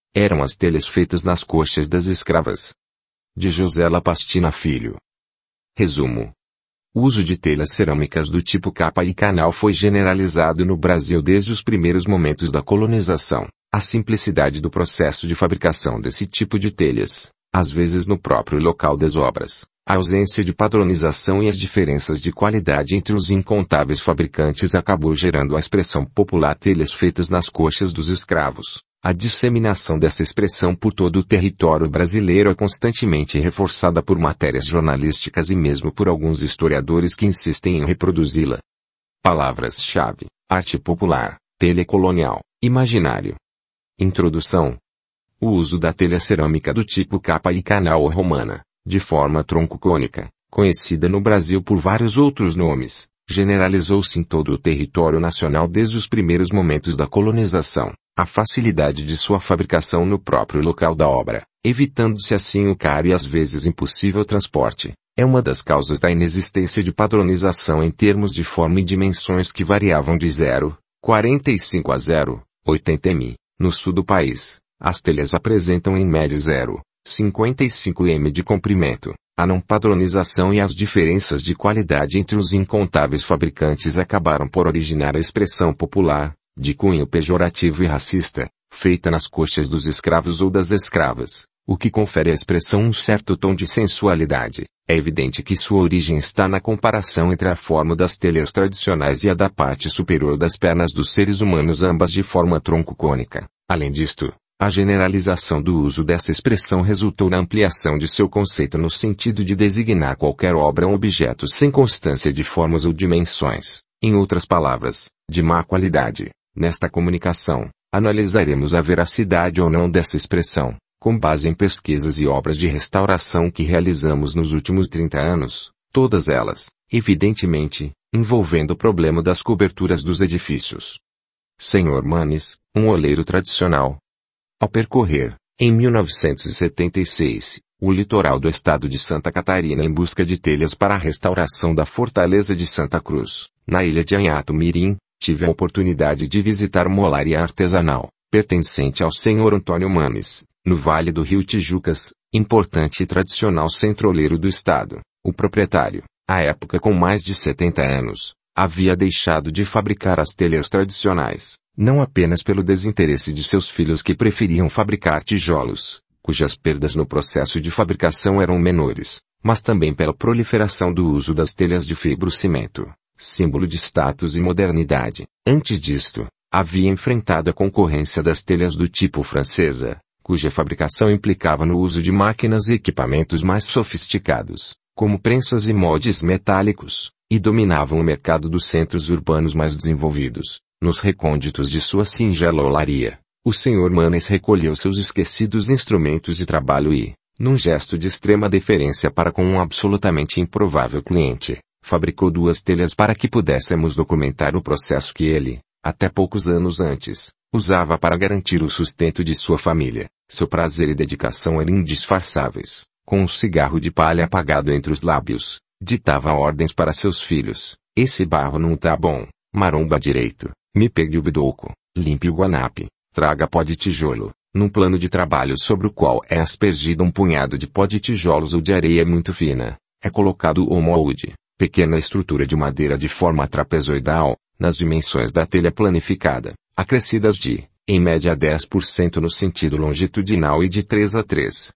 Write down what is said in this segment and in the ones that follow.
Eram as telhas feitas nas coxas das escravas. De José Lapastina Filho. Resumo. O uso de telhas cerâmicas do tipo capa e canal foi generalizado no Brasil desde os primeiros momentos da colonização. A simplicidade do processo de fabricação desse tipo de telhas, às vezes no próprio local das obras, a ausência de padronização e as diferenças de qualidade entre os incontáveis fabricantes acabou gerando a expressão popular telhas feitas nas coxas dos escravos. A disseminação dessa expressão por todo o território brasileiro é constantemente reforçada por matérias jornalísticas e mesmo por alguns historiadores que insistem em reproduzi-la. Palavras-chave: arte popular, telha colonial, imaginário. Introdução. O uso da telha cerâmica do tipo capa e canal ou romana, de forma tronco-cônica, conhecida no Brasil por vários outros nomes, generalizou-se em todo o território nacional desde os primeiros momentos da colonização. A facilidade de sua fabricação no próprio local da obra, evitando-se assim o caro e às vezes impossível transporte, é uma das causas da inexistência de padronização em termos de forma e dimensões que variavam de 0,45 a 0,80 m. No sul do país, as telhas apresentam em média 0,55 m de comprimento. A não padronização e as diferenças de qualidade entre os incontáveis fabricantes acabaram por originar a expressão popular, de cunho pejorativo e racista, feita nas coxas dos escravos ou das escravas, o que confere à expressão um certo tom de sensualidade. É evidente que sua origem está na comparação entre a forma das telhas tradicionais e a da parte superior das pernas dos seres humanos, ambas de forma tronco-cônica. Além disto, a generalização do uso dessa expressão resultou na ampliação de seu conceito no sentido de designar qualquer obra ou objeto sem constância de formas ou dimensões, em outras palavras, de má qualidade. Nesta comunicação, analisaremos a veracidade ou não dessa expressão, com base em pesquisas e obras de restauração que realizamos nos últimos 30 anos, todas elas, evidentemente, envolvendo o problema das coberturas dos edifícios. Sr. Manes, um oleiro tradicional. Ao percorrer, em 1976, o litoral do estado de Santa Catarina em busca de telhas para a restauração da fortaleza de Santa Cruz, na ilha de Anhato Mirim, tive a oportunidade de visitar uma olaria artesanal, pertencente ao Sr. Antônio Manes, no Vale do Rio Tijucas, importante e tradicional centro oleiro do estado. O proprietário, à época com mais de 70 anos, havia deixado de fabricar as telhas tradicionais, não apenas pelo desinteresse de seus filhos que preferiam fabricar tijolos, cujas perdas no processo de fabricação eram menores, mas também pela proliferação do uso das telhas de fibrocimento, símbolo de status e modernidade. Antes disto, havia enfrentado a concorrência das telhas do tipo francesa, cuja fabricação implicava no uso de máquinas e equipamentos mais sofisticados, como prensas e moldes metálicos, e dominavam o mercado dos centros urbanos mais desenvolvidos. Nos recônditos de sua singela olaria, o Sr. Manes recolheu seus esquecidos instrumentos de trabalho e, num gesto de extrema deferência para com um absolutamente improvável cliente, fabricou 2 telhas para que pudéssemos documentar o processo que ele, até poucos anos antes, usava para garantir o sustento de sua família. Seu prazer e dedicação eram indisfarçáveis. Com um cigarro de palha apagado entre os lábios, ditava ordens para seus filhos: esse barro não tá bom, maromba direito, me pegue o bidoco, limpe o guanape, traga pó de tijolo. Num plano de trabalho sobre o qual é aspergido um punhado de pó de tijolos ou de areia muito fina, é colocado o molde, pequena estrutura de madeira de forma trapezoidal, nas dimensões da telha planificada, acrescidas de, em média 10% no sentido longitudinal e de 3 a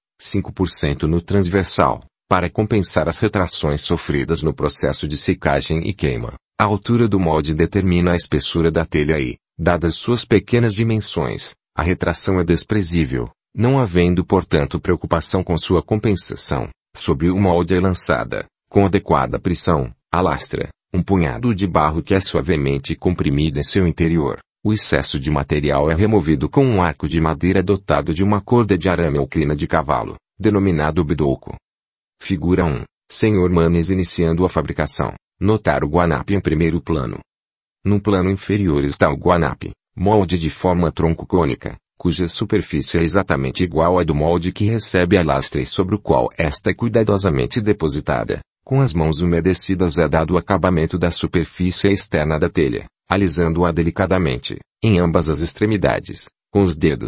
5% no transversal, para compensar as retrações sofridas no processo de secagem e queima. A altura do molde determina a espessura da telha e, dadas suas pequenas dimensões, a retração é desprezível, não havendo portanto preocupação com sua compensação. Sobre o molde é lançada, com adequada pressão, a lastra, um punhado de barro que é suavemente comprimido em seu interior. O excesso de material é removido com um arco de madeira dotado de uma corda de arame ou crina de cavalo, denominado bidoco. Figura 1. Sr. Manes iniciando a fabricação. Notar o guanape em primeiro plano. No plano inferior está o guanape, molde de forma tronco-cônica, cuja superfície é exatamente igual à do molde que recebe a lastra e sobre o qual esta é cuidadosamente depositada. Com as mãos umedecidas é dado o acabamento da superfície externa da telha, alisando-a delicadamente, em ambas as extremidades, com os dedos,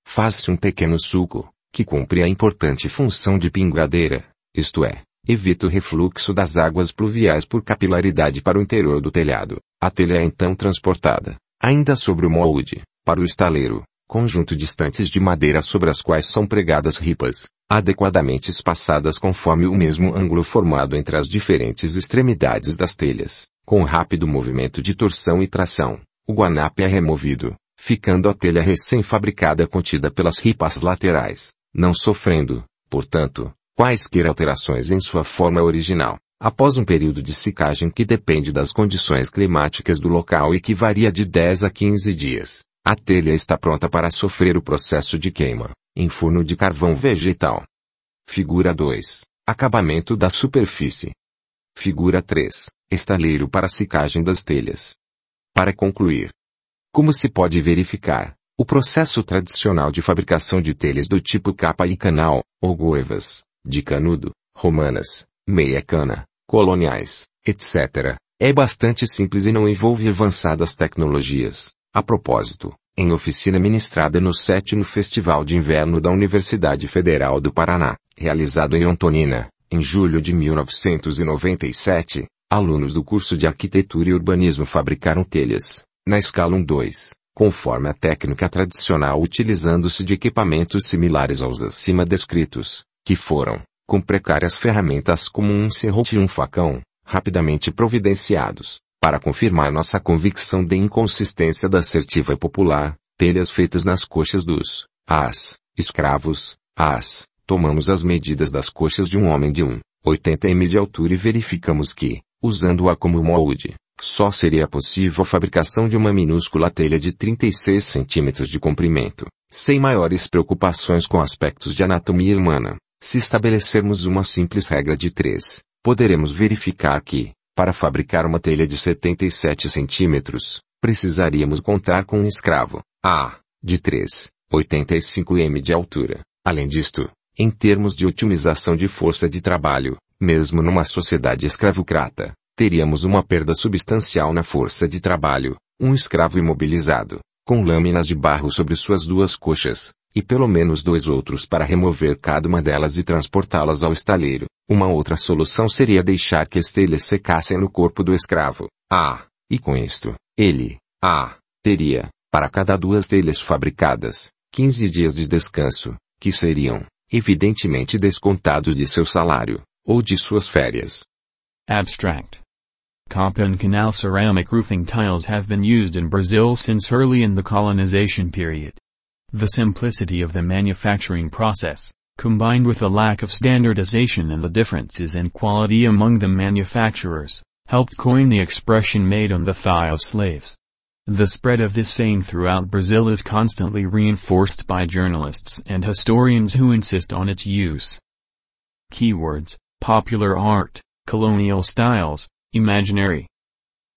Faz-se um pequeno sulco, que cumpre a importante função de pingadeira, isto é, evita o refluxo das águas pluviais por capilaridade para o interior do telhado. A telha é então transportada, ainda sobre o molde, para o estaleiro, conjunto de estantes de madeira sobre as quais são pregadas ripas, adequadamente espaçadas conforme o mesmo ângulo formado entre as diferentes extremidades das telhas. Com rápido movimento de torção e tração, o guanape é removido, ficando a telha recém-fabricada contida pelas ripas laterais, não sofrendo, portanto, quaisquer alterações em sua forma original. Após um período de secagem que depende das condições climáticas do local e que varia de 10 a 15 dias, a telha está pronta para sofrer o processo de queima, em forno de carvão vegetal. Figura 2. Acabamento da superfície. Figura 3. Estaleiro para secagem das telhas. Para concluir, como se pode verificar, o processo tradicional de fabricação de telhas do tipo capa e canal, ou goivas, de canudo, romanas, meia cana, coloniais, etc., é bastante simples e não envolve avançadas tecnologias. A propósito, em oficina ministrada no 7º Festival de Inverno da Universidade Federal do Paraná, realizado em Antonina, em julho de 1997, alunos do curso de Arquitetura e Urbanismo fabricaram telhas, na escala 1-2, conforme a técnica tradicional utilizando-se de equipamentos similares aos acima descritos, que foram, com precárias ferramentas como um serrote e um facão, rapidamente providenciados, para confirmar nossa convicção de inconsistência da assertiva popular, telhas feitas nas coxas dos escravos. Tomamos as medidas das coxas de um homem de 1,80 m de altura e verificamos que, usando-a como molde, só seria possível a fabricação de uma minúscula telha de 36 centímetros de comprimento, sem maiores preocupações com aspectos de anatomia humana. Se estabelecermos uma simples regra de 3, poderemos verificar que, para fabricar uma telha de 77 centímetros, precisaríamos contar com um escravo, de 3,85 m de altura. Além disto, em termos de otimização de força de trabalho, mesmo numa sociedade escravocrata, teríamos uma perda substancial na força de trabalho, um escravo imobilizado, com lâminas de barro sobre suas duas coxas, e pelo menos 2 outros para remover cada uma delas e transportá-las ao estaleiro. Uma outra solução seria deixar que as telhas secassem no corpo do escravo, e com isto, ele, teria, para cada 2 telhas fabricadas, 15 dias de descanso, que seriam, evidentemente descontados de seu salário, ou de suas férias. Abstract. Coppa and canal ceramic roofing tiles have been used in Brazil since early in the colonization period. The simplicity of the manufacturing process, combined with a lack of standardization and the differences in quality among the manufacturers, helped coin the expression made on the thigh of slaves. The spread of this saying throughout Brazil is constantly reinforced by journalists and historians who insist on its use. Keywords: popular art, colonial styles, imaginary.